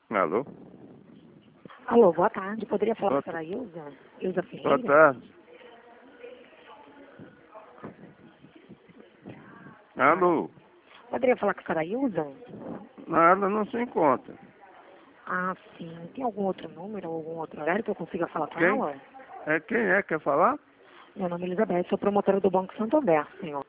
Alô? Alô, boa tarde. Poderia falar Boa com a senhora Ilza? Ilza Boa Ferreira? tarde. Alô? Poderia falar com a senhora Ilza? Nada, não se encontra. Ah, sim. Tem algum outro número ou algum outro horário que eu consiga falar com Quem? ela? Quem é? Quer falar? Meu nome é Elizabeth, sou promotora do Banco Santander, senhor.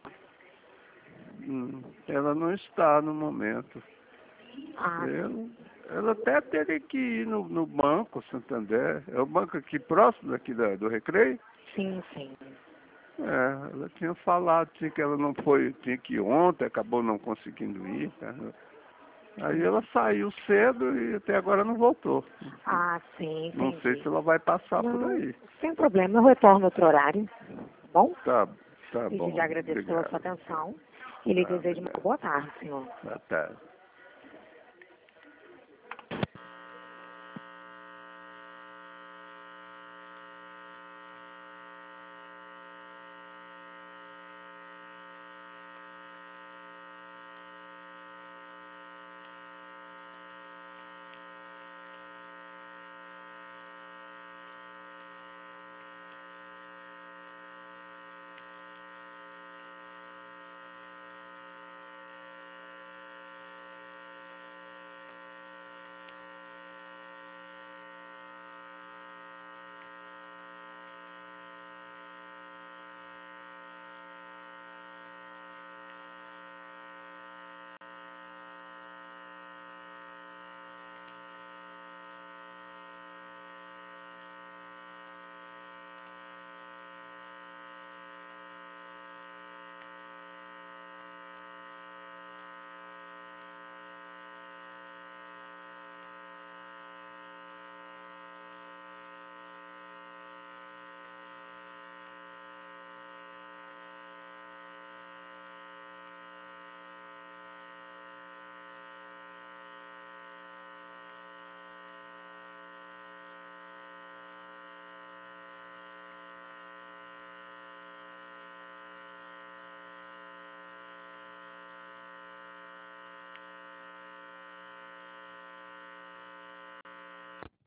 Ela não está no momento. Ah, Ela até teria que ir no Banco Santander. É o banco aqui próximo daqui do Recreio? sim, sim. Ela tinha falado que ela não foi, tinha que ir ontem, acabou não conseguindo ir. Tá? Aí ela saiu cedo e até agora não voltou. Ah, sim, Não sei se entendi. ela vai passar por Não, aí. sem problema. Eu retorno outro horário, tá bom? Tá Desde bom. já agradeço pela sua Obrigado. atenção e lhe Tá, desejo uma obrigado. boa tarde, senhor. Boa tarde.